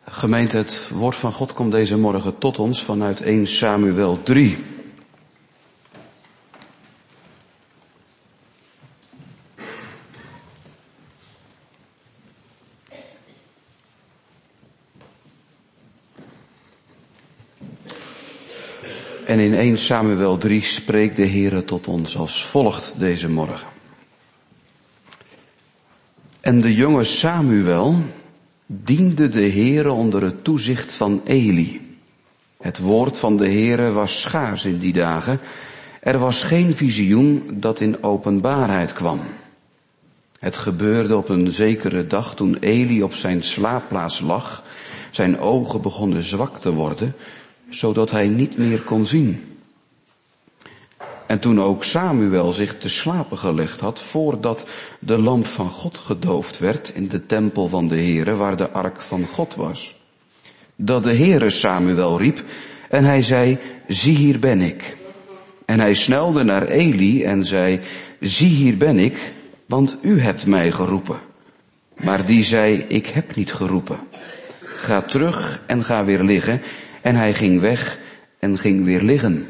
Gemeente, het woord van God komt deze morgen tot ons vanuit 1 Samuel 3. En in 1 Samuel 3 spreekt de Heere tot ons als volgt deze morgen. En de jonge Samuel diende de Heere onder het toezicht van Eli. Het woord van de Heere was schaars in die dagen. Er was geen visioen dat in openbaarheid kwam. Het gebeurde op een zekere dag toen Eli op zijn slaapplaats lag. Zijn ogen begonnen zwak te worden, zodat hij niet meer kon zien. En toen ook Samuel zich te slapen gelegd had, voordat de lamp van God gedoofd werd in de tempel van de Heere, waar de ark van God was. Dat de Heere Samuel riep en hij zei, zie hier ben ik. En hij snelde naar Eli en zei, zie hier ben ik, want u hebt mij geroepen. Maar die zei, ik heb niet geroepen. Ga terug en ga weer liggen. En hij ging weg en ging weer liggen.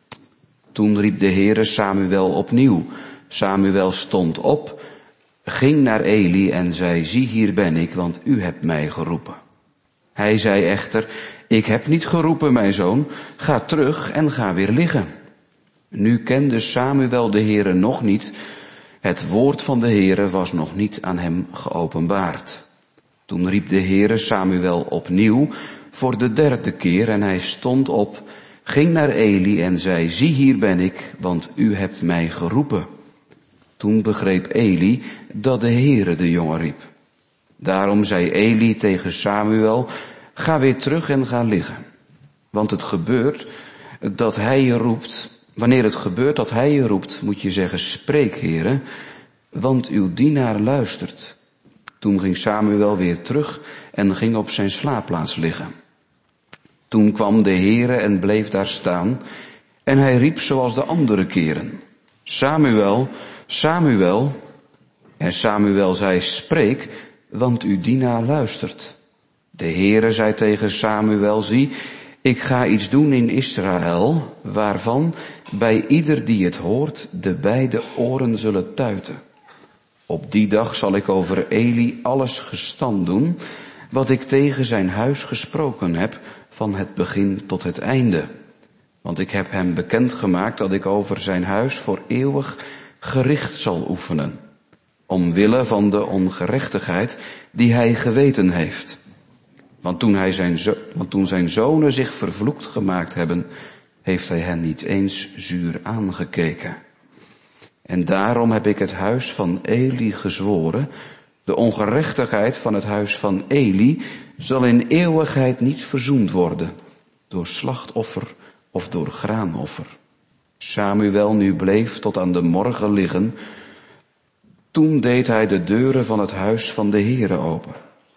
Toen riep de Heere Samuel opnieuw. Samuel stond op, ging naar Eli en zei, zie hier ben ik, want u hebt mij geroepen. Hij zei echter, ik heb niet geroepen, mijn zoon, ga terug en ga weer liggen. Nu kende Samuel de Heere nog niet, het woord van de Heere was nog niet aan hem geopenbaard. Toen riep de Heere Samuel opnieuw voor de derde keer en hij stond op, ging naar Eli en zei, zie hier ben ik, want u hebt mij geroepen. Toen begreep Eli dat de Heere de jongen riep. Daarom zei Eli tegen Samuel, ga weer terug en ga liggen. Want het gebeurt dat hij je roept, wanneer het gebeurt dat hij je roept, moet je zeggen, spreek Heere, want uw dienaar luistert. Toen ging Samuel weer terug en ging op zijn slaapplaats liggen. Toen kwam de Heere en bleef daar staan en hij riep zoals de andere keren. Samuel, Samuel. En Samuel zei, spreek, want uw dienaar luistert. De Heere zei tegen Samuel, zie, ik ga iets doen in Israël, waarvan bij ieder die het hoort de beide oren zullen tuiten. Op die dag zal ik over Eli alles gestand doen, wat ik tegen zijn huis gesproken heb, van het begin tot het einde. Want ik heb hem bekendgemaakt dat ik over zijn huis voor eeuwig gericht zal oefenen. Omwille van de ongerechtigheid die hij geweten heeft. Want toen zijn zonen zich vervloekt gemaakt hebben, heeft hij hen niet eens zuur aangekeken. En daarom heb ik het huis van Eli gezworen, de ongerechtigheid van het huis van Eli zal in eeuwigheid niet verzoend worden, door slachtoffer of door graanoffer. Samuel nu bleef tot aan de morgen liggen, toen deed hij de deuren van het huis van de Heere open.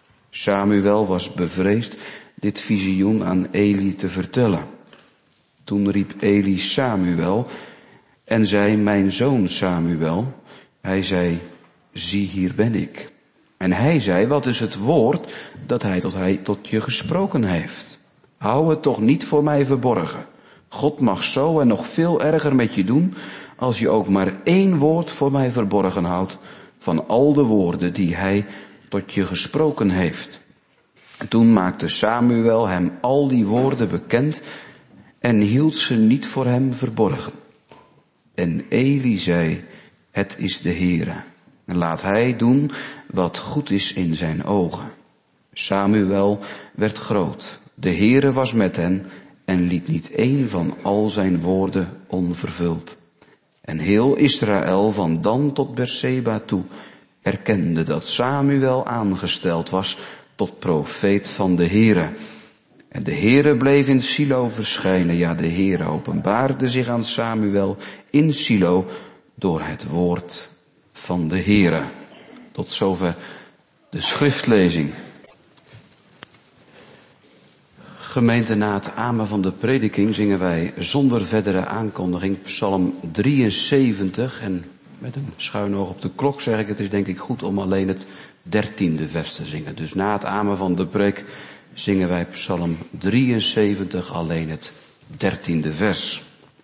Samuel was bevreesd dit visioen aan Eli te vertellen. Toen riep Eli Samuel en zei, mijn zoon Samuel. Hij zei, zie hier ben ik. En hij zei, wat is het woord dat hij tot je gesproken heeft? Hou het toch niet voor mij verborgen. God mag zo en nog veel erger met je doen, als je ook maar 1 woord voor mij verborgen houdt, van al de woorden die hij tot je gesproken heeft. En toen maakte Samuel hem al die woorden bekend en hield ze niet voor hem verborgen. En Eli zei, het is de Heere. En laat hij doen wat goed is in zijn ogen. Samuel werd groot. De Heere was met hen en liet niet 1 van al zijn woorden onvervuld. En heel Israël van Dan tot Berseba toe erkende dat Samuel aangesteld was tot profeet van de Heere. En de Heere bleef in Silo verschijnen. Ja, de Heere openbaarde zich aan Samuel in Silo door het woord van de Heere. Tot zover de schriftlezing. Gemeente, na het amen van de prediking zingen wij zonder verdere aankondiging Psalm 73. En met een schuin oog op de klok zeg ik, het is denk ik goed om alleen het 13e vers te zingen. Dus na het amen van de preek zingen wij Psalm 73, alleen het 13e vers.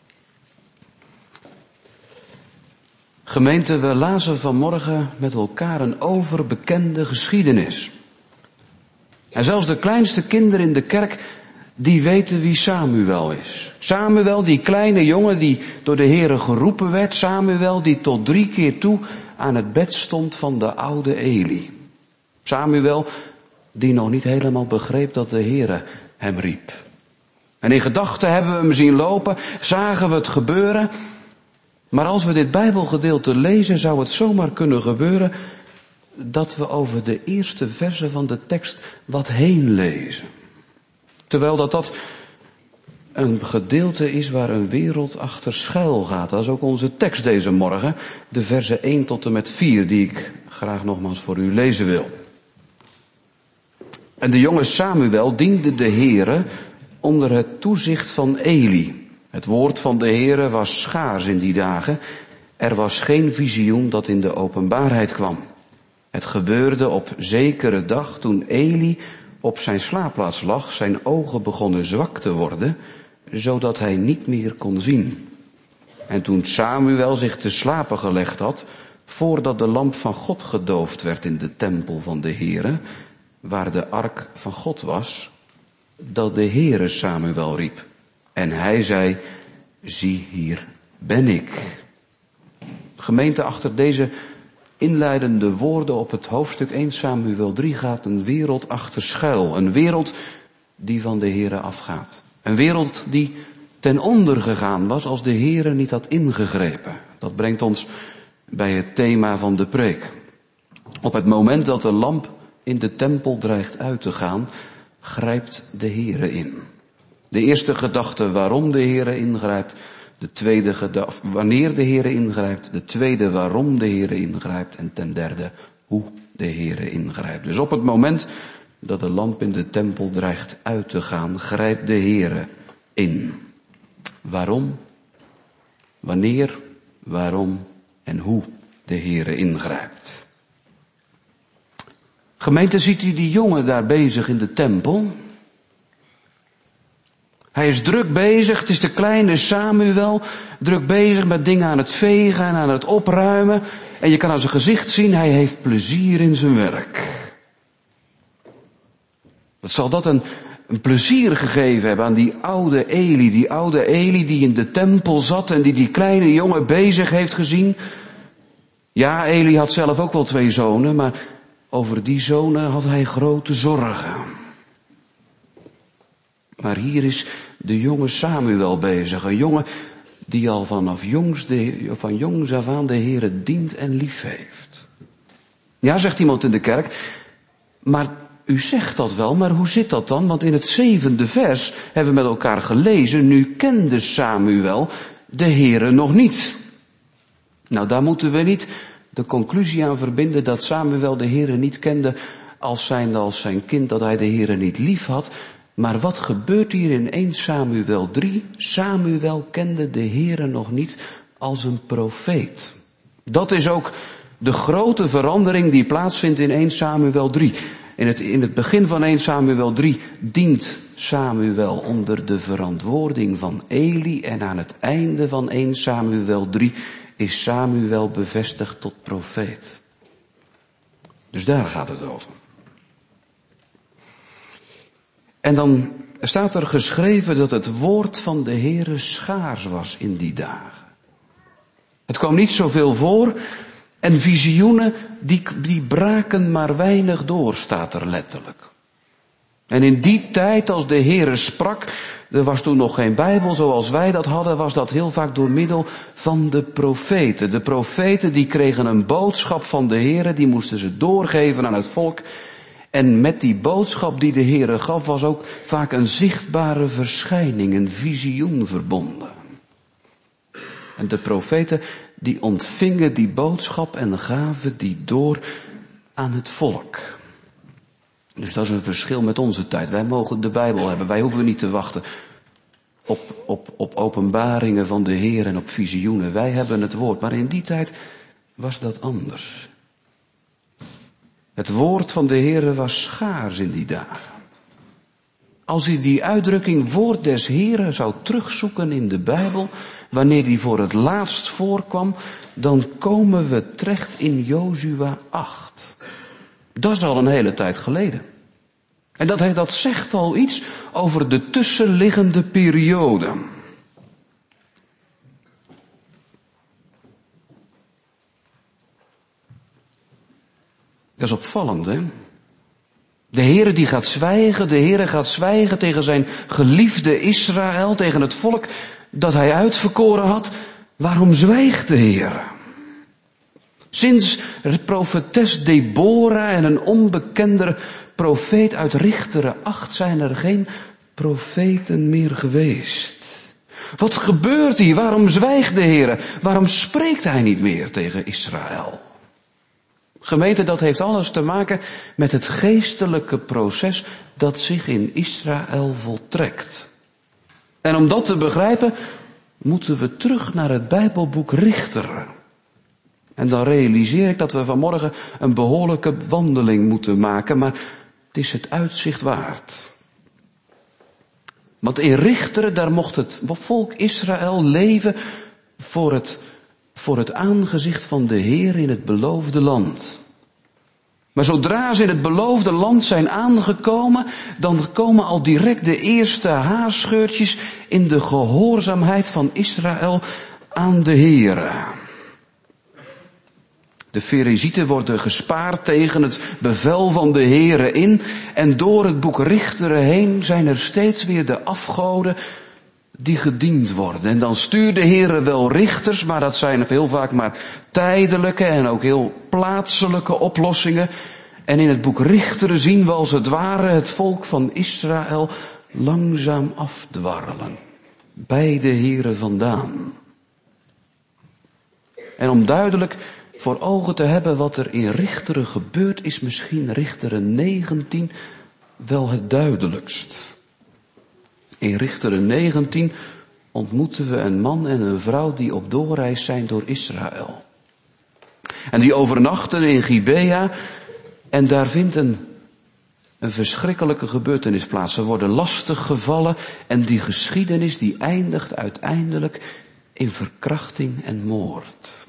Gemeente, we lazen vanmorgen met elkaar een overbekende geschiedenis. En zelfs de kleinste kinderen in de kerk, die weten wie Samuel is. Samuel, die kleine jongen die door de Heere geroepen werd. Samuel die tot 3 keer toe aan het bed stond van de oude Eli. Samuel die nog niet helemaal begreep dat de Heere hem riep. En in gedachten hebben we hem zien lopen, zagen we het gebeuren. Maar als we dit Bijbelgedeelte lezen, zou het zomaar kunnen gebeuren dat we over de eerste versen van de tekst wat heen lezen. Terwijl dat een gedeelte is waar een wereld achter schuil gaat. Dat is ook onze tekst deze morgen, de versen 1 tot en met 4, die ik graag nogmaals voor u lezen wil. En de jonge Samuel diende de Heere onder het toezicht van Eli. Het woord van de Heere was schaars in die dagen. Er was geen visioen dat in de openbaarheid kwam. Het gebeurde op zekere dag toen Eli op zijn slaapplaats lag, zijn ogen begonnen zwak te worden, zodat hij niet meer kon zien. En toen Samuel zich te slapen gelegd had, voordat de lamp van God gedoofd werd in de tempel van de Heere, waar de ark van God was, dat de Heere Samuel riep. En hij zei, zie hier ben ik. Gemeente, achter deze inleidende woorden op het hoofdstuk 1 Samuel 3 gaat een wereld achter schuil. Een wereld die van de Heere afgaat. Een wereld die ten onder gegaan was als de Heere niet had ingegrepen. Dat brengt ons bij het thema van de preek. Op het moment dat de lamp in de tempel dreigt uit te gaan, grijpt de Heere in. De eerste gedachte waarom de Heere ingrijpt. De tweede gedachte wanneer de Heere ingrijpt. De tweede waarom de Heere ingrijpt. En ten derde hoe de Heere ingrijpt. Dus op het moment dat de lamp in de tempel dreigt uit te gaan, grijpt de Heere in. Waarom? Wanneer? Waarom? En hoe de Heere ingrijpt. Gemeente, ziet u die jongen daar bezig in de tempel? Hij is druk bezig, het is de kleine Samuel, druk bezig met dingen aan het vegen en aan het opruimen. En je kan aan zijn gezicht zien, hij heeft plezier in zijn werk. Wat zal dat een plezier gegeven hebben aan die oude Eli die in de tempel zat en die kleine jongen bezig heeft gezien. Ja, Eli had zelf ook wel 2 zonen, maar over die zonen had hij grote zorgen. Maar hier is de jonge Samuel bezig. Een jongen die al van jongs af aan de Heere dient en lief heeft. Ja, zegt iemand in de kerk, maar u zegt dat wel, maar hoe zit dat dan? Want in het 7e vers hebben we met elkaar gelezen, nu kende Samuel de Heere nog niet. Nou, daar moeten we niet de conclusie aan verbinden dat Samuel de Heere niet kende als zijn kind, dat hij de Heere niet lief had. Maar wat gebeurt hier in 1 Samuel 3? Samuel kende de Heere nog niet als een profeet. Dat is ook de grote verandering die plaatsvindt in 1 Samuel 3. In het begin van 1 Samuel 3 dient Samuel onder de verantwoording van Eli. En aan het einde van 1 Samuel 3 is Samuel bevestigd tot profeet. Dus daar gaat het over. En dan staat er geschreven dat het woord van de Heere schaars was in die dagen. Het kwam niet zoveel voor en visioenen die braken maar weinig door, staat er letterlijk. En in die tijd als de Heere sprak, er was toen nog geen Bijbel zoals wij dat hadden, was dat heel vaak door middel van de profeten. De profeten die kregen een boodschap van de Heere, die moesten ze doorgeven aan het volk. En met die boodschap die de Heere gaf was ook vaak een zichtbare verschijning, een visioen verbonden. En de profeten die ontvingen die boodschap en gaven die door aan het volk. Dus dat is een verschil met onze tijd. Wij mogen de Bijbel hebben, wij hoeven niet te wachten op openbaringen van de Heer en op visioenen. Wij hebben het woord, maar in die tijd was dat anders. Het woord van de Heere was schaars in die dagen. Als u die uitdrukking woord des Heren zou terugzoeken in de Bijbel, wanneer die voor het laatst voorkwam, dan komen we terecht in Jozua 8. Dat is al een hele tijd geleden. En dat zegt al iets over de tussenliggende periode. Dat is opvallend, hè? De Heere die gaat zwijgen, de Heere gaat zwijgen tegen zijn geliefde Israël, tegen het volk dat hij uitverkoren had. Waarom zwijgt de Heere? Sinds het profetes Deborah en een onbekendere profeet uit Richteren 8 zijn er geen profeten meer geweest. Wat gebeurt hier? Waarom zwijgt de Heere? Waarom spreekt hij niet meer tegen Israël? Gemeente, dat heeft alles te maken met het geestelijke proces dat zich in Israël voltrekt. En om dat te begrijpen, moeten we terug naar het Bijbelboek Richteren. En dan realiseer ik dat we vanmorgen een behoorlijke wandeling moeten maken, maar het is het uitzicht waard. Want in Richteren, daar mocht het volk Israël leven voor het aangezicht van de Heer in het beloofde land. Maar zodra ze in het beloofde land zijn aangekomen, dan komen al direct de eerste haarscheurtjes in de gehoorzaamheid van Israël aan de Heere. De Ferezieten worden gespaard tegen het bevel van de Heere in, en door het boek Richteren heen zijn er steeds weer de afgoden die gediend worden. En dan stuurt de Heere wel richters, maar dat zijn heel vaak maar tijdelijke en ook heel plaatselijke oplossingen. En in het boek Richteren zien we als het ware het volk van Israël langzaam afdwarrelen. Bij de Heere vandaan. En om duidelijk voor ogen te hebben wat er in Richteren gebeurt, is misschien Richteren 19 wel het duidelijkst. In Richteren 19 ontmoeten we een man en een vrouw die op doorreis zijn door Israël. En die overnachten in Gibea, en daar vindt een verschrikkelijke gebeurtenis plaats. Ze worden lastig gevallen en die geschiedenis die eindigt uiteindelijk in verkrachting en moord.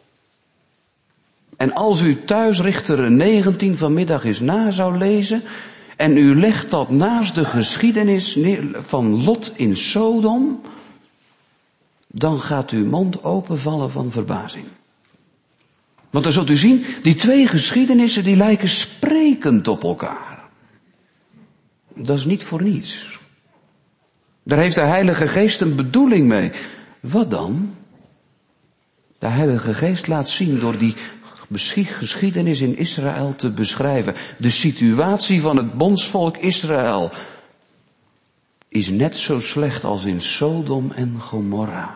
En als u thuis Richteren 19 vanmiddag eens na zou lezen en u legt dat naast de geschiedenis van Lot in Sodom, dan gaat uw mond openvallen van verbazing. Want dan zult u zien, die twee geschiedenissen die lijken sprekend op elkaar. Dat is niet voor niets. Daar heeft de Heilige Geest een bedoeling mee. Wat dan? De Heilige Geest laat zien door die geschiedenis in Israël te beschrijven. De situatie van het bondsvolk Israël is net zo slecht als in Sodom en Gomorra.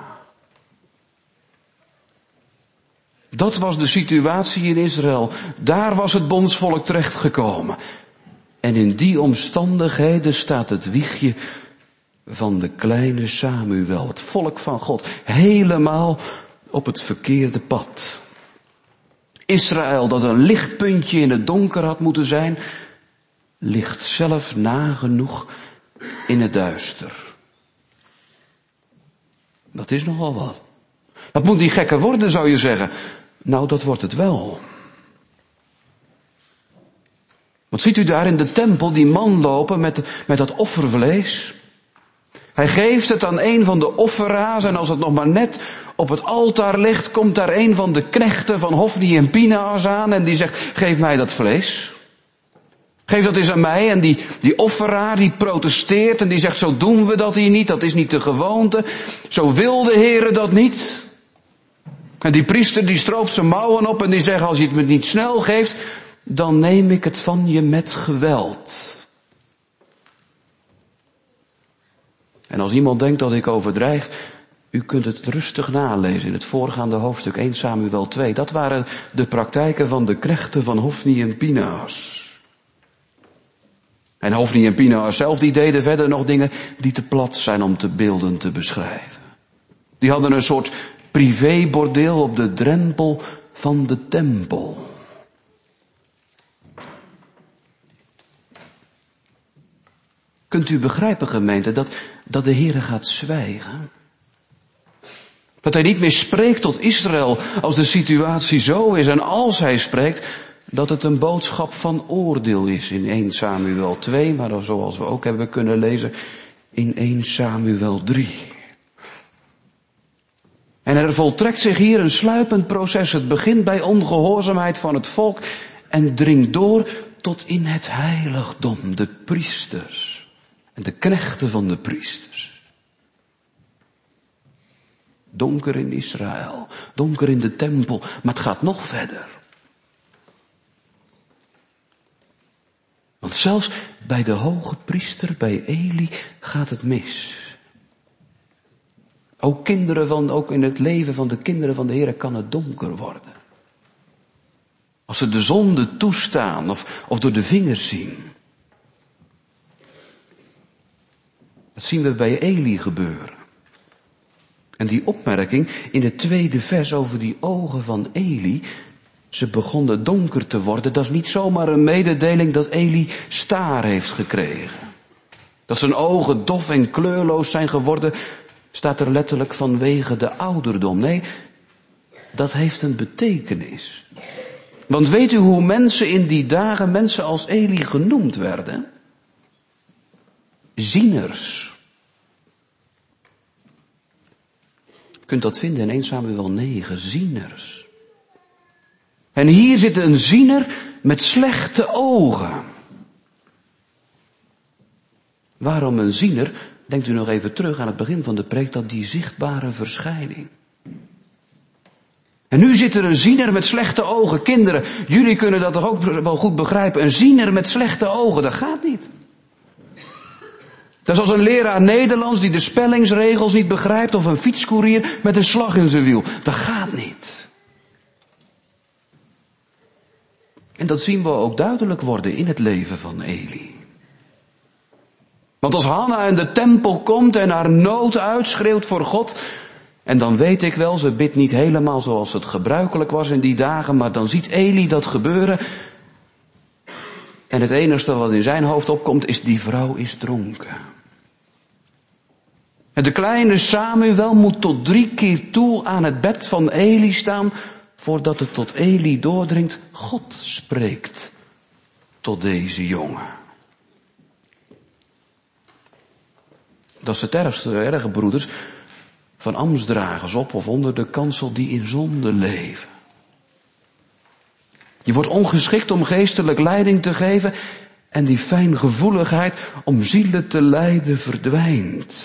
Dat was de situatie in Israël. Daar was het bondsvolk terechtgekomen. En in die omstandigheden staat het wiegje van de kleine Samuel, het volk van God, helemaal op het verkeerde pad. Israël, dat een lichtpuntje in het donker had moeten zijn, ligt zelf nagenoeg in het duister. Dat is nogal wat. Dat moet niet gekker worden, zou je zeggen. Nou, dat wordt het wel. Wat ziet u daar in de tempel, die man lopen met dat offervlees? Hij geeft het aan een van de offeraars en als het nog maar net op het altaar ligt, komt daar een van de knechten van Hofni en Pinhas aan en die zegt, geef mij dat vlees. Geef dat eens aan mij. En die offeraar die protesteert en die zegt, zo doen we dat hier niet, dat is niet de gewoonte. Zo wil de Heere dat niet. En die priester die stroopt zijn mouwen op en die zegt, als je het me niet snel geeft, dan neem ik het van je met geweld. En als iemand denkt dat ik overdrijf, u kunt het rustig nalezen in het voorgaande hoofdstuk 1 Samuel 2. Dat waren de praktijken van de knechten van Hofni en Pinhas. En Hofni en Pinhas zelf, die deden verder nog dingen die te plat zijn om te beelden te beschrijven. Die hadden een soort privébordeel op de drempel van de tempel. Kunt u begrijpen, gemeente, dat de Heere gaat zwijgen? Dat hij niet meer spreekt tot Israël als de situatie zo is. En als hij spreekt, dat het een boodschap van oordeel is in 1 Samuel 2. Maar dan zoals we ook hebben kunnen lezen in 1 Samuel 3. En er voltrekt zich hier een sluipend proces. Het begint bij ongehoorzaamheid van het volk en dringt door tot in het heiligdom. De priesters en de knechten van de priesters. Donker in Israël, donker in de tempel, maar het gaat nog verder. Want zelfs bij de hoge priester, bij Eli, gaat het mis. Ook in het leven van de kinderen van de Heer kan het donker worden. Als ze de zonde toestaan of door de vingers zien. Dat zien we bij Eli gebeuren. En die opmerking in het 2e vers over die ogen van Eli, ze begonnen donker te worden, dat is niet zomaar een mededeling dat Eli staar heeft gekregen. Dat zijn ogen dof en kleurloos zijn geworden, staat er letterlijk vanwege de ouderdom. Nee, dat heeft een betekenis. Want weet u hoe mensen in die dagen, mensen als Eli genoemd werden? Zieners. Je kunt dat vinden in 1 Samuel 9, zieners. En hier zit een ziener met slechte ogen. Waarom een ziener? Denkt u nog even terug aan het begin van de preek, dat die zichtbare verschijning. En nu zit er een ziener met slechte ogen. Kinderen, jullie kunnen dat toch ook wel goed begrijpen. Een ziener met slechte ogen, dat gaat niet. Dat is als een leraar Nederlands die de spellingsregels niet begrijpt, of een fietskoerier met een slag in zijn wiel. Dat gaat niet. En dat zien we ook duidelijk worden in het leven van Eli. Want als Hanna in de tempel komt en haar nood uitschreeuwt voor God, en dan weet ik wel, ze bidt niet helemaal zoals het gebruikelijk was in die dagen, maar dan ziet Eli dat gebeuren. En het enige wat in zijn hoofd opkomt is, die vrouw is dronken. En de kleine Samuel moet tot 3 keer toe aan het bed van Eli staan, voordat het tot Eli doordringt, God spreekt tot deze jongen. Dat is het erge, broeders, van ambtsdragers op of onder de kansel die in zonde leven. Je wordt ongeschikt om geestelijk leiding te geven en die fijngevoeligheid om zielen te leiden verdwijnt.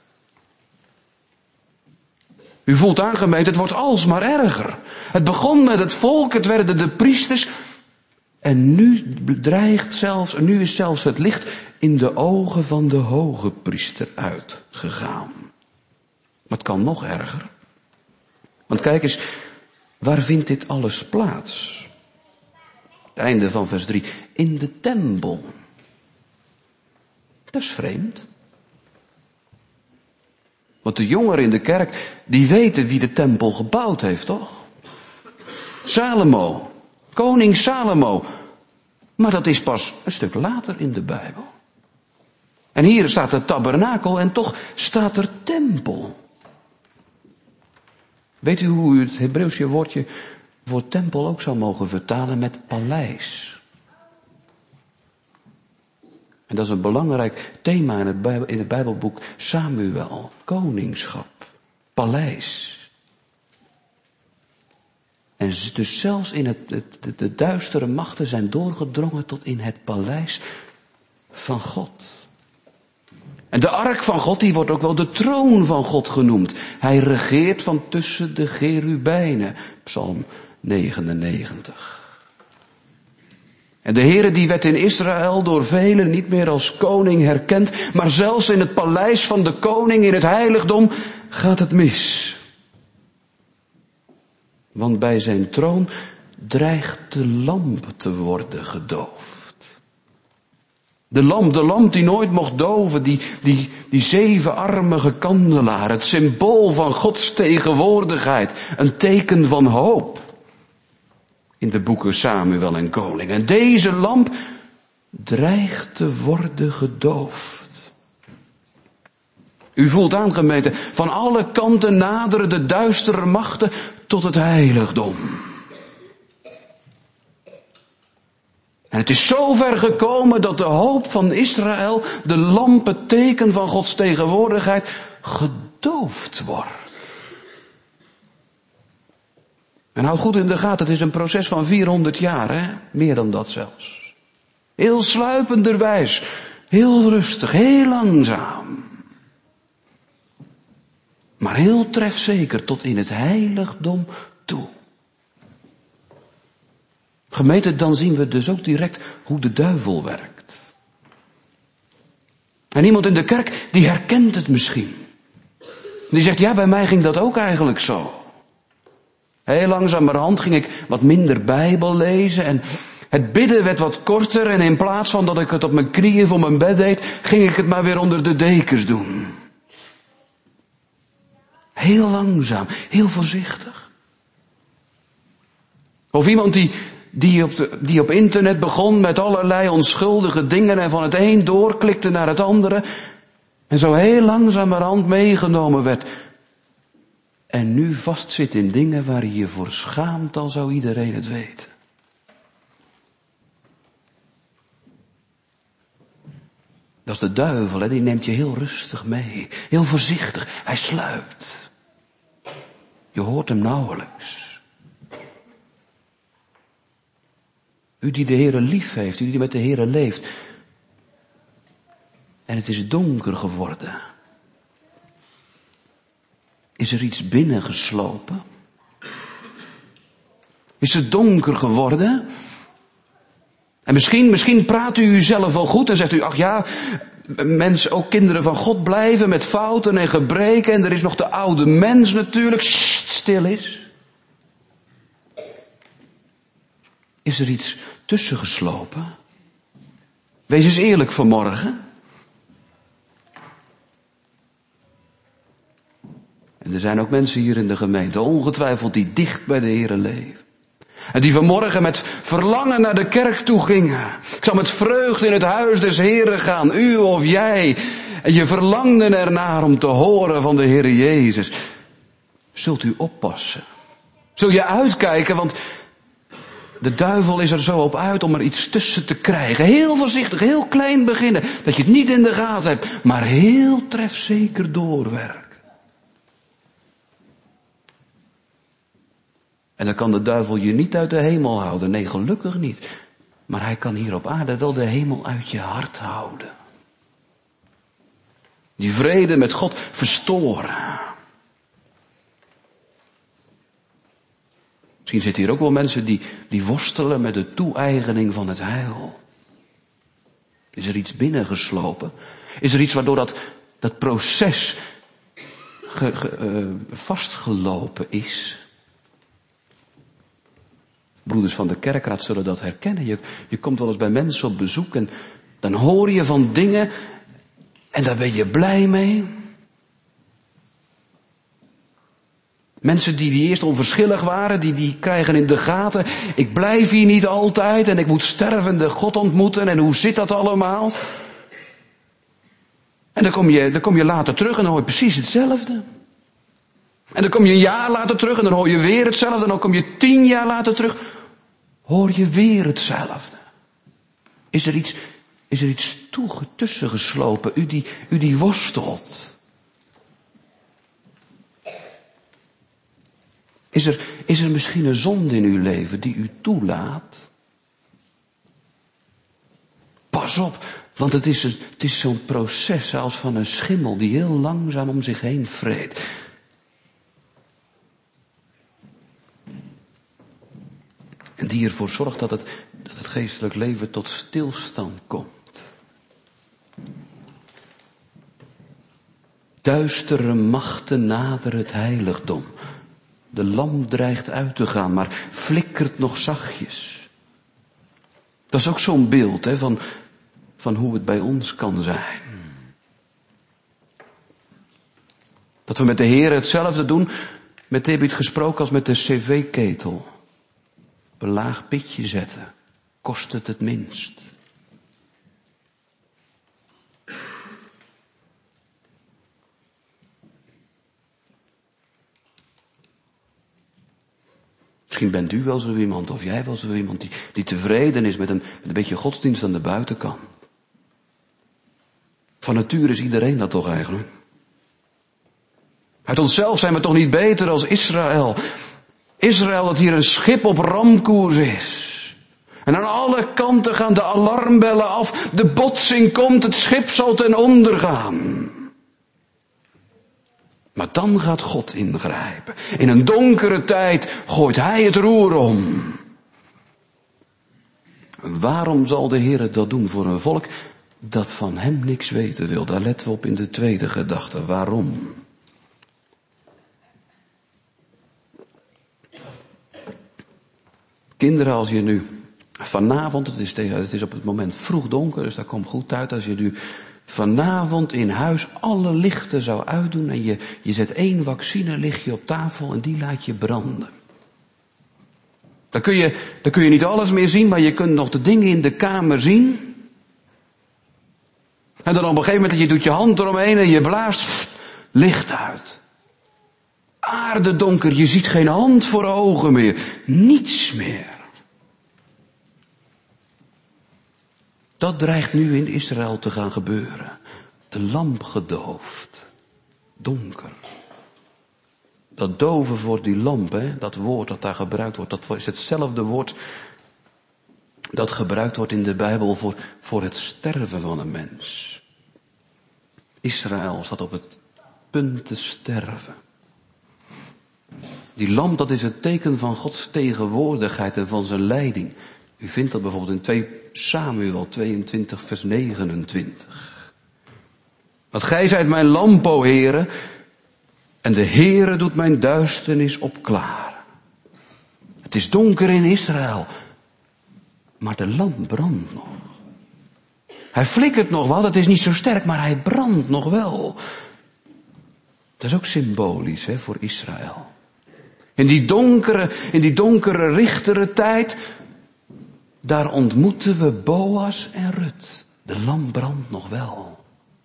U voelt aan, gemeente, het wordt alsmaar erger. Het begon met het volk, het werden de priesters. En nu is zelfs het licht in de ogen van de hoge priester uitgegaan. Maar het kan nog erger. Want kijk eens, waar vindt dit alles plaats? Het einde van vers 3. In de tempel. Dat is vreemd. Want de jongeren in de kerk, die weten wie de tempel gebouwd heeft, toch? Salomo. Koning Salomo. Maar dat is pas een stuk later in de Bijbel. En hier staat er tabernakel en toch staat er tempel. Weet u hoe u het Hebreeuwse woordje voor tempel ook zou mogen vertalen met paleis? En dat is een belangrijk thema in het Bijbelboek Samuel. Koningschap. Paleis. En dus zelfs in de duistere machten zijn doorgedrongen tot in het paleis van God. En de ark van God, die wordt ook wel de troon van God genoemd. Hij regeert van tussen de cherubijnen. Psalm 99. En de Heere die werd in Israël door velen niet meer als koning herkend, maar zelfs in het paleis van de koning, in het heiligdom, gaat het mis. Want bij zijn troon dreigt de lamp te worden gedoofd. De lamp die nooit mocht doven, die 7-armige kandelaar, het symbool van Gods tegenwoordigheid, een teken van hoop. In de boeken Samuel en Koning. En deze lamp dreigt te worden gedoofd. U voelt aan, gemeente, van alle kanten naderen de duistere machten tot het heiligdom. En het is zo ver gekomen dat de hoop van Israël, de lamp, het teken van Gods tegenwoordigheid, gedoofd wordt. En houd goed in de gaten, het is een proces van 400 jaar, hè? Meer dan dat zelfs. Heel sluipenderwijs, heel rustig, heel langzaam. Maar heel trefzeker tot in het heiligdom toe. Gemeente, dan zien we dus ook direct hoe de duivel werkt. En iemand in de kerk, die herkent het misschien. Die zegt, ja, bij mij ging dat ook eigenlijk zo. Heel langzamerhand ging ik wat minder Bijbel lezen en het bidden werd wat korter en in plaats van dat ik het op mijn knieën voor mijn bed deed, ging ik het maar weer onder de dekens doen. Heel langzaam, heel voorzichtig. Of iemand die op internet begon met allerlei onschuldige dingen en van het een doorklikte naar het andere en zo heel langzamerhand meegenomen werd. En nu vastzit in dingen waar je je voor schaamt, al zou iedereen het weten. Dat is de duivel, hè? Die neemt je heel rustig mee. Heel voorzichtig. Hij sluipt. Je hoort hem nauwelijks. U die de Heere lief heeft, u die met de Heere leeft. En het is donker geworden. Is er iets binnengeslopen? Is het donker geworden? En misschien praat u uzelf wel goed en zegt u, ach ja, mensen, ook kinderen van God blijven met fouten en gebreken en er is nog de oude mens natuurlijk, stil is. Is er iets tussen geslopen? Wees eens eerlijk vanmorgen. En er zijn ook mensen hier in de gemeente, ongetwijfeld, die dicht bij de Heere leven. En die vanmorgen met verlangen naar de kerk toe gingen. Ik zal met vreugde in het huis des Heeren gaan, u of jij. En je verlangde ernaar om te horen van de Heere Jezus. Zult u oppassen? Zul je uitkijken, want de duivel is er zo op uit om er iets tussen te krijgen. Heel voorzichtig, heel klein beginnen. Dat je het niet in de gaten hebt, maar heel trefzeker doorwerken. En dan kan de duivel je niet uit de hemel houden. Nee, gelukkig niet. Maar hij kan hier op aarde wel de hemel uit je hart houden. Die vrede met God verstoren. Misschien zitten hier ook wel mensen die worstelen met de toe-eigening van het heil. Is er iets binnengeslopen? Is er iets waardoor dat proces vastgelopen is? Broeders van de kerkraad zullen dat herkennen. Je komt wel eens bij mensen op bezoek en dan hoor je van dingen en daar ben je blij mee. Mensen die eerst onverschillig waren, die krijgen in de gaten, ik blijf hier niet altijd en ik moet stervende God ontmoeten en hoe zit dat allemaal? En dan kom je later terug en dan hoor je precies hetzelfde. En dan kom je een jaar later terug en dan hoor je weer hetzelfde. En dan kom je 10 jaar later terug, hoor je weer hetzelfde. Is er iets tussen geslopen, u die worstelt? Is er misschien een zonde in uw leven die u toelaat? Pas op, want het is zo'n proces als van een schimmel die heel langzaam om zich heen vreet. En die ervoor zorgt dat het geestelijk leven tot stilstand komt. Duistere machten naderen het heiligdom. De lamp dreigt uit te gaan, maar flikkert nog zachtjes. Dat is ook zo'n beeld van hoe het bij ons kan zijn. Dat we met de Heer hetzelfde doen, met David gesproken als met de cv-ketel. Op een laag pitje zetten, kost het minst. Misschien bent u wel zo iemand, of jij wel zo iemand die tevreden is met een beetje godsdienst aan de buitenkant. Van nature is iedereen dat toch eigenlijk? Uit onszelf zijn we toch niet beter als Israël. Israël dat hier een schip op ramkoers is. En aan alle kanten gaan de alarmbellen af. De botsing komt, het schip zal ten onder gaan. Maar dan gaat God ingrijpen. In een donkere tijd gooit Hij het roer om. Waarom zal de Heer dat doen voor een volk dat van Hem niks weten wil? Daar letten we op in de tweede gedachte. Waarom? Kinderen, als je nu vanavond, het is op het moment vroeg donker, dus dat komt goed uit, als je nu vanavond in huis alle lichten zou uitdoen en je zet 1 vaccinelichtje op tafel en die laat je branden. Dan kun je niet alles meer zien, maar je kunt nog de dingen in de kamer zien. En dan op een gegeven moment, je doet je hand eromheen en je blaast, licht uit. Aardedonker, je ziet geen hand voor ogen meer. Niets meer. Dat dreigt nu in Israël te gaan gebeuren. De lamp gedoofd. Donker. Dat doven voor die lamp, dat woord dat daar gebruikt wordt, dat is hetzelfde woord dat gebruikt wordt in de Bijbel voor het sterven van een mens. Israël staat op het punt te sterven. Die lamp, dat is het teken van Gods tegenwoordigheid en van zijn leiding. U vindt dat bijvoorbeeld in 2 Samuel 22 vers 29. Want gij zijt mijn lamp, o Heere, en de Heere doet mijn duisternis opklaren. Het is donker in Israël, maar de lamp brandt nog. Hij flikkert nog wat, het is niet zo sterk, maar hij brandt nog wel. Dat is ook symbolisch voor Israël. In die donkere, richtere tijd, daar ontmoeten we Boas en Rut. De lamp brandt nog wel.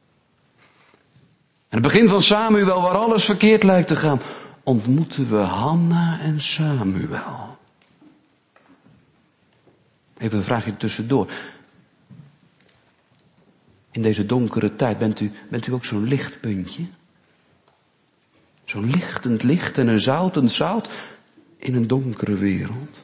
En het begin van Samuel, waar alles verkeerd lijkt te gaan, ontmoeten we Hanna en Samuel. Even een vraagje tussendoor. In deze donkere tijd, bent u ook zo'n lichtpuntje? Zo'n lichtend licht en een zoutend zout in een donkere wereld.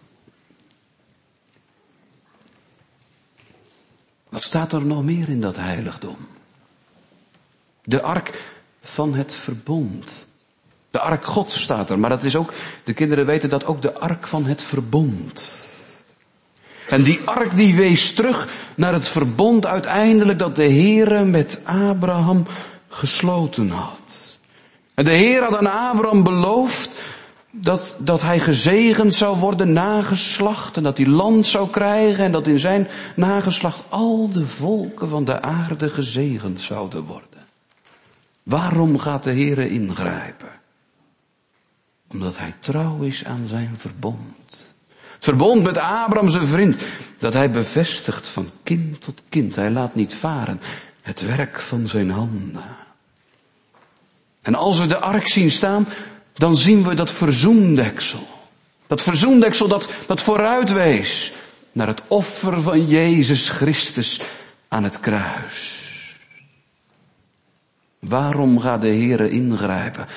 Wat staat er nog meer in dat heiligdom? De ark van het verbond. De ark Gods staat er, maar dat is ook, de kinderen weten dat ook de ark van het verbond. En die ark die wees terug naar het verbond uiteindelijk dat de Heere met Abraham gesloten had. En de Heer had aan Abraham beloofd dat hij gezegend zou worden, nageslacht, en dat hij land zou krijgen en dat in zijn nageslacht al de volken van de aarde gezegend zouden worden. Waarom gaat de Heer ingrijpen? Omdat hij trouw is aan zijn verbond. Het verbond met Abraham zijn vriend, dat hij bevestigt van kind tot kind. Hij laat niet varen het werk van zijn handen. En als we de ark zien staan, dan zien we dat verzoendeksel. Dat verzoendeksel dat vooruit wees naar het offer van Jezus Christus aan het kruis. Waarom gaat de Heere ingrijpen?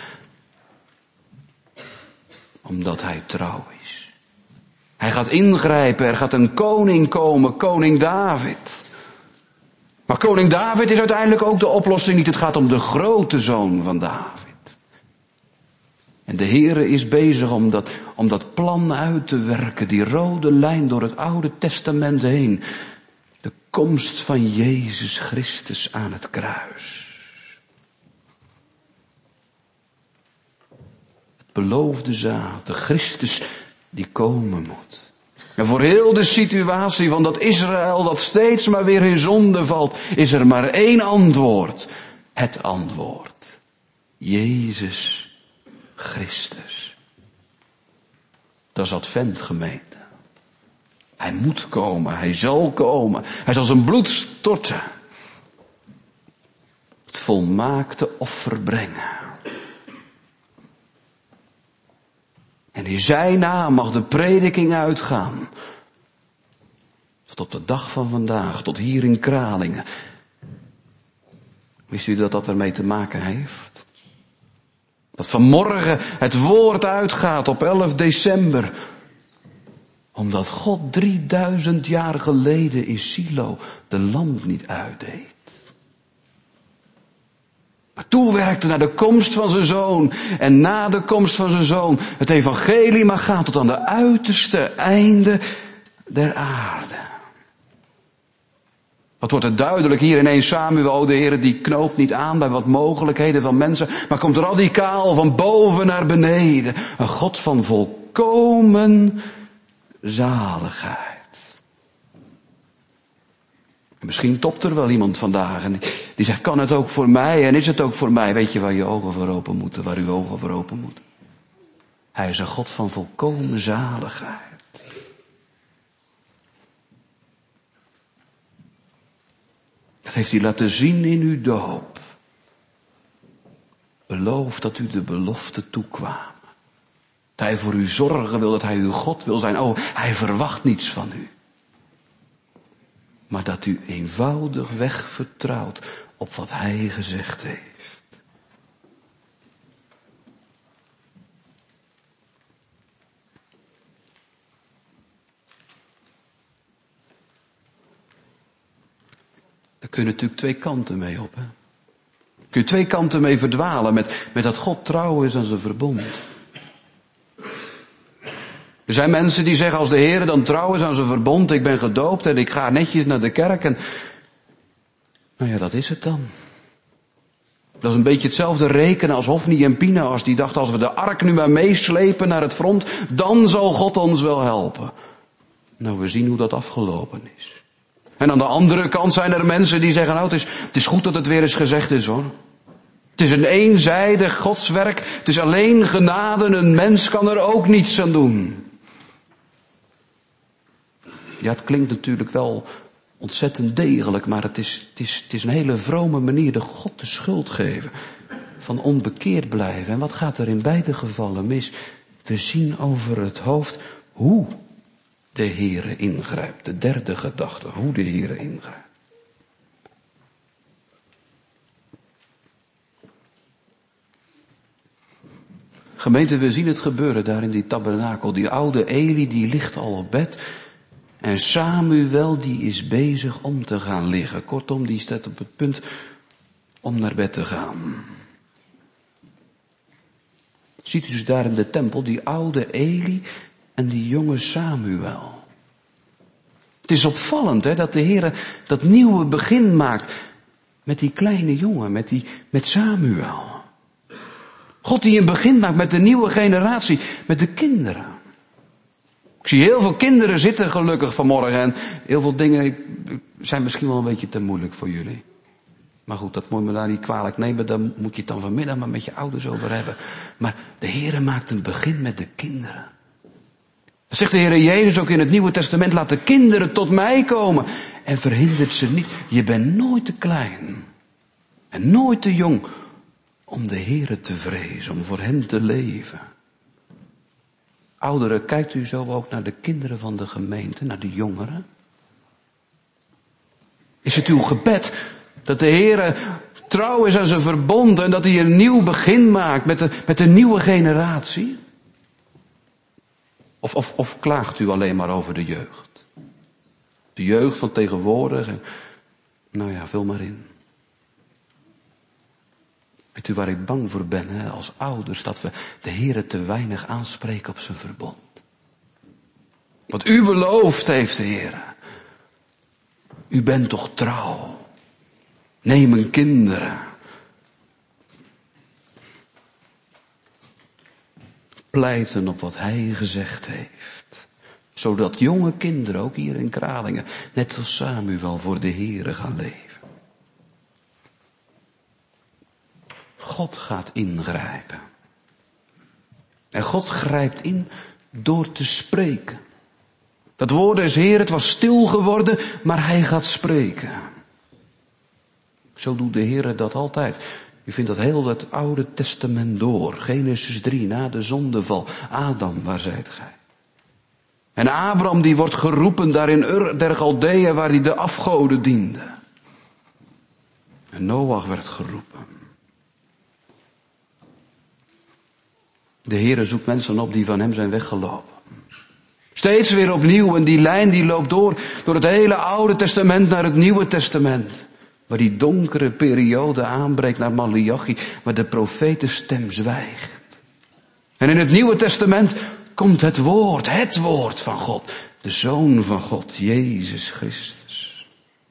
Omdat hij trouw is. Hij gaat ingrijpen, er gaat een koning komen, koning David. Maar koning David is uiteindelijk ook de oplossing niet. Het gaat om de grote zoon van David. En de Heere is bezig om dat plan uit te werken, die rode lijn door het Oude Testament heen. De komst van Jezus Christus aan het kruis. Het beloofde zaad, de Christus die komen moet. En voor heel de situatie van dat Israël dat steeds maar weer in zonde valt, is er maar één antwoord. Het antwoord. Jezus Christus. Dat is Adventgemeente. Hij moet komen, hij zal komen. Hij zal zijn bloed storten. Het volmaakte offer brengen. En in zijn naam mag de prediking uitgaan. Tot op de dag van vandaag, tot hier in Kralingen. Wist u dat dat ermee te maken heeft? Dat vanmorgen het woord uitgaat op 11 december. Omdat God 3000 jaar geleden in Silo de lamp niet uitdeed. Maar toewerkte naar de komst van zijn zoon. En na de komst van zijn zoon het evangelie mag gaan tot aan de uiterste einde der aarde. Wat wordt er duidelijk hier in 1 Samuel, o de Heer die knoopt niet aan bij wat mogelijkheden van mensen, maar komt radicaal van boven naar beneden. Een God van volkomen zaligheid. En misschien topt er wel iemand vandaag en die zegt, kan het ook voor mij en is het ook voor mij? Weet je waar je ogen voor open moeten, waar uw ogen voor open moeten? Hij is een God van volkomen zaligheid. Dat heeft hij laten zien in uw doop. Beloof dat u de belofte toekwamen. Dat hij voor u zorgen wil, dat hij uw God wil zijn. Oh, hij verwacht niets van u. Maar dat u eenvoudigweg vertrouwt op wat hij gezegd heeft. Daar kun je natuurlijk twee kanten mee op. Hè? Kun je twee kanten mee verdwalen met dat God trouw is aan zijn verbond. Er zijn mensen die zeggen als de Heer dan trouw is aan zijn verbond, ik ben gedoopt en ik ga netjes naar de kerk en nou ja, dat is het dan. Dat is een beetje hetzelfde rekenen als Hofni en Pinchas die dachten als we de ark nu maar meeslepen naar het front, dan zal God ons wel helpen. Nou, we zien hoe dat afgelopen is. En aan de andere kant zijn er mensen die zeggen, nou het is goed dat het weer eens gezegd is hoor. Het is een eenzijdig godswerk, het is alleen genade, een mens kan er ook niets aan doen. Ja, het klinkt natuurlijk wel ontzettend degelijk, maar het is een hele vrome manier de God de schuld geven. Van onbekeerd blijven. En wat gaat er in beide gevallen mis? We zien over het hoofd hoe de Heere ingrijpt. De derde gedachte, hoe de Heere ingrijpt. Gemeente, we zien het gebeuren daar in die tabernakel. Die oude Eli, die ligt al op bed. En Samuel, die is bezig om te gaan liggen. Kortom, die staat op het punt om naar bed te gaan. Ziet u dus daar in de tempel, die oude Eli en die jonge Samuel. Het is opvallend hè, dat de Heer dat nieuwe begin maakt met die kleine jongen, met Samuel. God die een begin maakt met de nieuwe generatie, met de kinderen. Ik zie heel veel kinderen zitten gelukkig vanmorgen en heel veel dingen zijn misschien wel een beetje te moeilijk voor jullie. Maar goed, dat moet me daar niet kwalijk nemen, daar moet je het dan vanmiddag maar met je ouders over hebben. Maar de Heer maakt een begin met de kinderen. Dat zegt de Heer Jezus ook in het Nieuwe Testament, laat de kinderen tot mij komen en verhindert ze niet. Je bent nooit te klein en nooit te jong om de Heere te vrezen, om voor hem te leven. Ouderen, kijkt u zo ook naar de kinderen van de gemeente, naar de jongeren? Is het uw gebed dat de Heere trouw is aan zijn verbond en dat hij een nieuw begin maakt met de nieuwe generatie? Of klaagt u alleen maar over de jeugd? De jeugd van tegenwoordig, nou ja, vul maar in. Weet u waar ik bang voor ben, hè, als ouders, dat we de Heere te weinig aanspreken op zijn verbond. Wat u beloofd heeft, de Heere. U bent toch trouw. Neem mijn kinderen. Pleiten op wat hij gezegd heeft. Zodat jonge kinderen, ook hier in Kralingen, net als Samuel voor de Heere gaan leven. God gaat ingrijpen. En God grijpt in door te spreken. Dat woord des Heer, het was stil geworden, maar hij gaat spreken. Zo doet de Heer dat altijd. U vindt dat heel het Oude Testament door. Genesis 3, na de zondeval. Adam, waar zijt gij? En Abraham die wordt geroepen daar in Ur der Galdeeën waar hij de afgoden diende. En Noach werd geroepen. De Heere zoekt mensen op die van hem zijn weggelopen. Steeds weer opnieuw en die lijn die loopt door het hele Oude Testament naar het Nieuwe Testament. Waar die donkere periode aanbreekt naar Maleachi, waar de profetenstem zwijgt. En in het Nieuwe Testament komt het woord van God. De Zoon van God, Jezus Christus.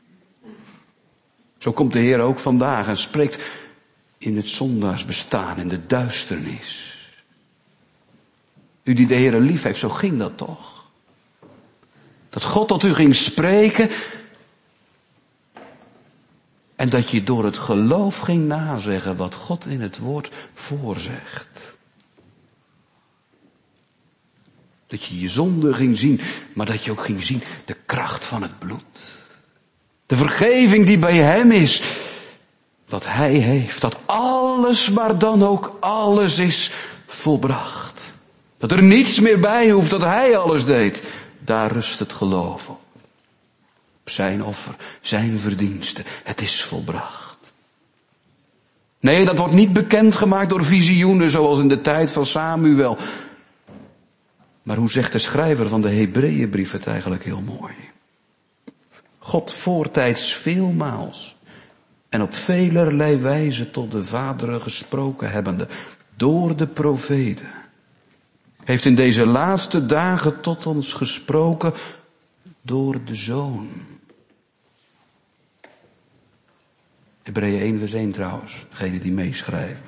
Zo komt de Heer ook vandaag en spreekt in het zondaarsbestaan, in de duisternis. U die de Heer lief heeft, zo ging dat toch? Dat God tot u ging spreken en dat je door het geloof ging nazeggen wat God in het woord voorzegt. Dat je je zonde ging zien, maar dat je ook ging zien de kracht van het bloed. De vergeving die bij hem is. Wat hij heeft, dat alles, maar dan ook alles is volbracht. Dat er niets meer bij hoeft, dat hij alles deed. Daar rust het geloof op. Zijn offer, zijn verdienste. Het is volbracht. Nee, dat wordt niet bekendgemaakt door visioenen zoals in de tijd van Samuel. Maar hoe zegt de schrijver van de Hebreeënbrief het eigenlijk heel mooi. God voortijds veelmaals en op velerlei wijze tot de vaderen gesproken hebbende door de profeten, heeft in deze laatste dagen tot ons gesproken door de Zoon. Hebreeën 1 vers 1 trouwens, degene die meeschrijven.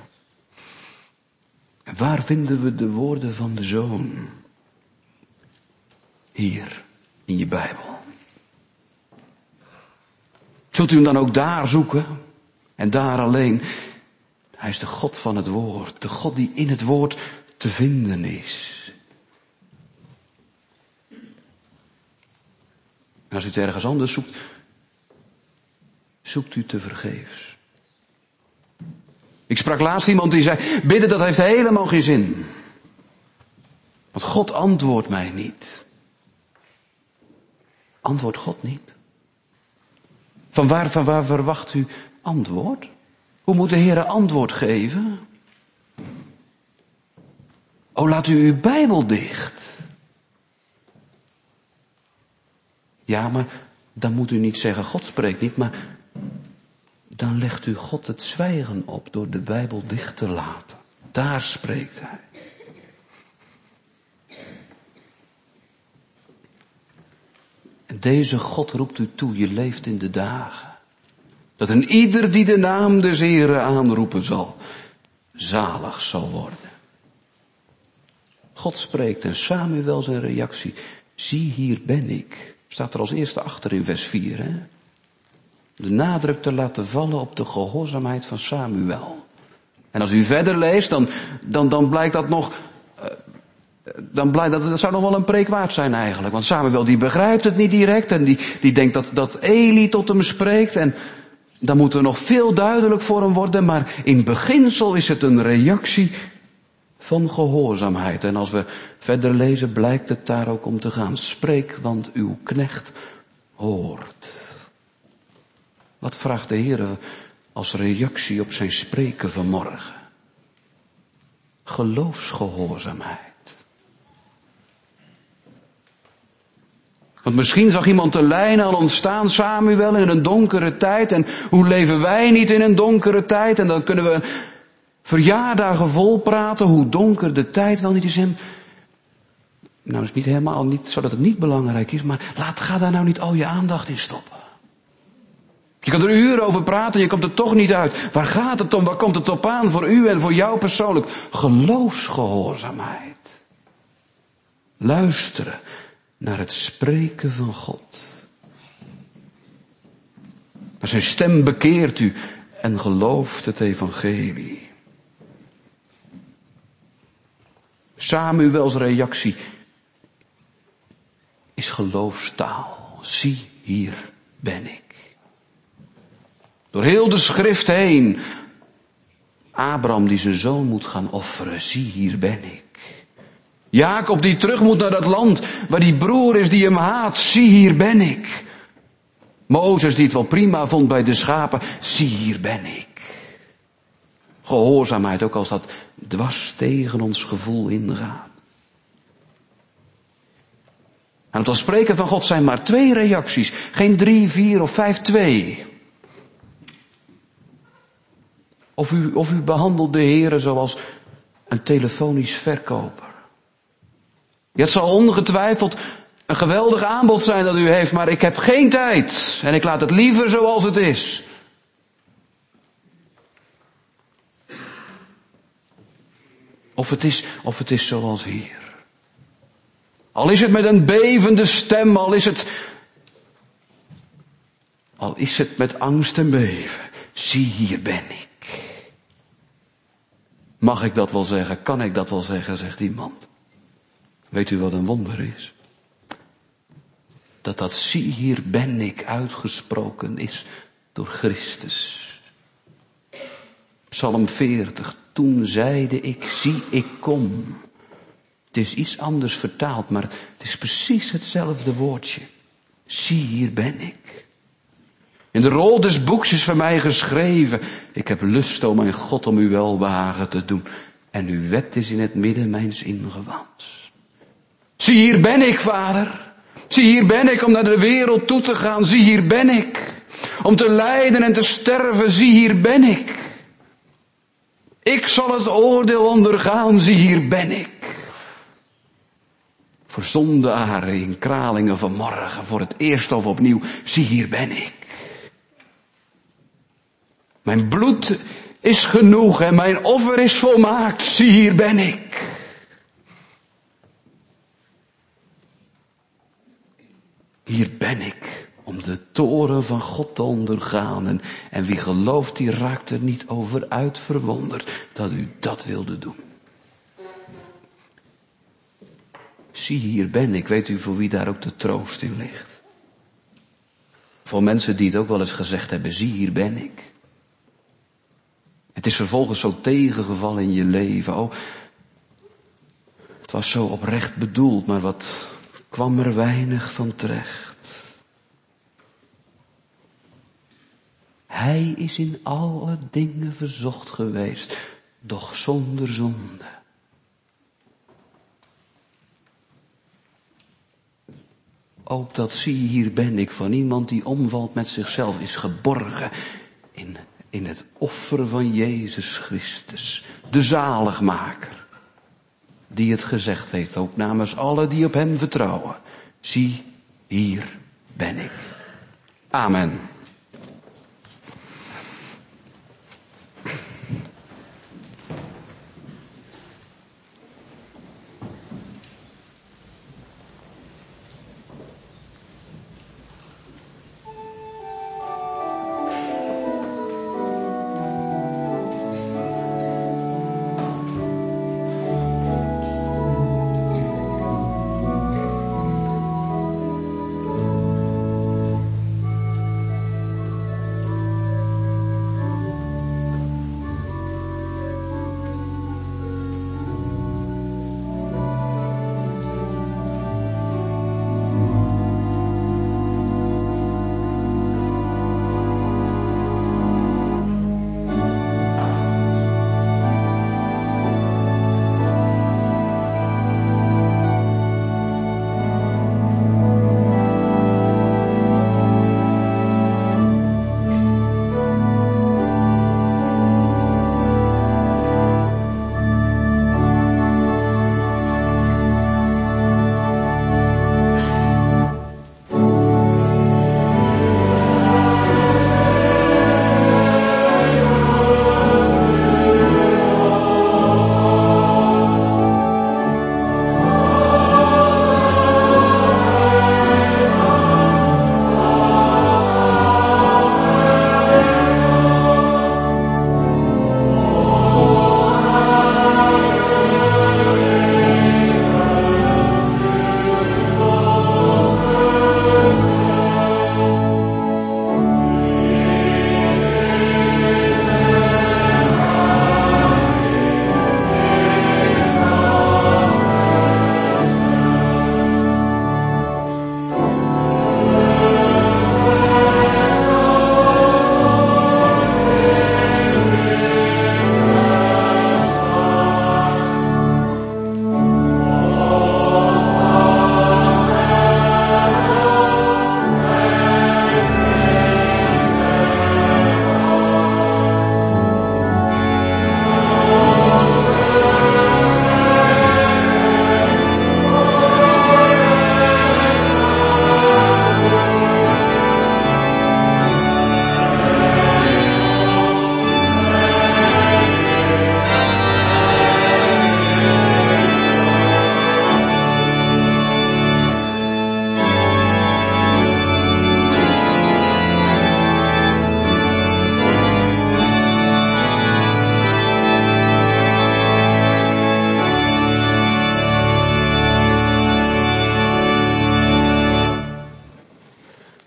En waar vinden we de woorden van de Zoon? Hier, in je Bijbel. Zult u hem dan ook daar zoeken? En daar alleen? Hij is de God van het woord. De God die in het woord te vinden is. En als u het ergens anders zoekt, zoekt u te vergeefs. Ik sprak laatst iemand die zei, bidden dat heeft helemaal geen zin. Want God antwoordt mij niet. Antwoordt God niet? Van waar verwacht u antwoord? Hoe moet de Heer antwoord geven? Oh, laat u uw Bijbel dicht. Ja, maar dan moet u niet zeggen, God spreekt niet, maar dan legt u God het zwijgen op door de Bijbel dicht te laten. Daar spreekt hij. En deze God roept u toe, je leeft in de dagen. Dat een ieder die de naam des Heren aanroepen zal, zalig zal worden. God spreekt en Samuel zijn reactie. Zie, hier ben ik. Staat er als eerste achter in vers 4. Hè? De nadruk te laten vallen op de gehoorzaamheid van Samuel. En als u verder leest, dan blijkt dat nog... dat zou nog wel een preek waard zijn eigenlijk. Want Samuel die begrijpt het niet direct. En die denkt dat Eli tot hem spreekt. En dan moet er nog veel duidelijk voor hem worden. Maar in beginsel is het een reactie van gehoorzaamheid. En als we verder lezen, blijkt het daar ook om te gaan. Spreek, want uw knecht hoort. Wat vraagt de Heer als reactie op zijn spreken vanmorgen? Geloofsgehoorzaamheid. Want misschien zag iemand de lijn al ontstaan, Samuel, in een donkere tijd. En hoe leven wij niet in een donkere tijd? En dan kunnen we verjaardagen vol praten, hoe donker de tijd wel niet is. Nou, is niet helemaal niet, zodat het niet belangrijk is, maar ga daar nou niet al je aandacht in stoppen. Je kan er uren over praten, je komt er toch niet uit. Waar gaat het om? Waar komt het op aan voor u en voor jou persoonlijk? Geloofsgehoorzaamheid. Luisteren naar het spreken van God. Naar zijn stem bekeert u en gelooft het evangelie. Samuels reactie is geloofstaal. Zie, hier ben ik. Door heel de schrift heen Abraham die zijn zoon moet gaan offeren. Zie, hier ben ik. Jacob die terug moet naar dat land waar die broer is die hem haat. Zie, hier ben ik. Mozes die het wel prima vond bij de schapen. Zie, hier ben ik. Gehoorzaamheid, ook als dat dwars tegen ons gevoel ingaat. En op het spreken van God zijn maar 2 reacties. Geen 3, 4 of 5, 2. Of u behandelt de Heere zoals een telefonisch verkoper. Ja, het zal ongetwijfeld een geweldig aanbod zijn dat u heeft, maar ik heb geen tijd. En ik laat het liever zoals het is. Of het is zoals hier. Al is het met een bevende stem, al is het met angst en beven. Zie, hier ben ik. Mag ik dat wel zeggen? Kan ik dat wel zeggen? Zegt iemand. Weet u wat een wonder is? Dat zie, hier ben ik uitgesproken is door Christus. Psalm 40. Toen zeide ik, zie, ik kom. Het is iets anders vertaald, maar het is precies hetzelfde woordje. Zie, hier ben ik. In de rol des boeks is voor mij geschreven. Ik heb lust, o mijn God, om uw welbehagen te doen. En uw wet is in het midden mijns ingewands. Zie, hier ben ik, Vader. Zie, hier ben ik om naar de wereld toe te gaan. Zie, hier ben ik. Om te lijden en te sterven. Zie, hier ben ik. Ik zal het oordeel ondergaan. Zie, hier ben ik. Voor zondaren in Kralingen vanmorgen, voor het eerst of opnieuw. Zie, hier ben ik. Mijn bloed is genoeg en mijn offer is volmaakt. Zie, hier ben ik. Hier ben ik om de toren van God te ondergaan. En wie gelooft, die raakt er niet over uit verwonderd dat u dat wilde doen. Zie, hier ben ik. Weet u voor wie daar ook de troost in ligt? Voor mensen die het ook wel eens gezegd hebben. Zie, hier ben ik. Het is vervolgens zo tegengevallen in je leven. Oh, het was zo oprecht bedoeld, maar wat kwam er weinig van terecht. Hij is in alle dingen verzocht geweest, doch zonder zonde. Ook dat zie, hier ben ik, van iemand die omvalt met zichzelf, is geborgen in het offer van Jezus Christus, de zaligmaker, die het gezegd heeft, ook namens allen die op hem vertrouwen. Zie, hier ben ik. Amen.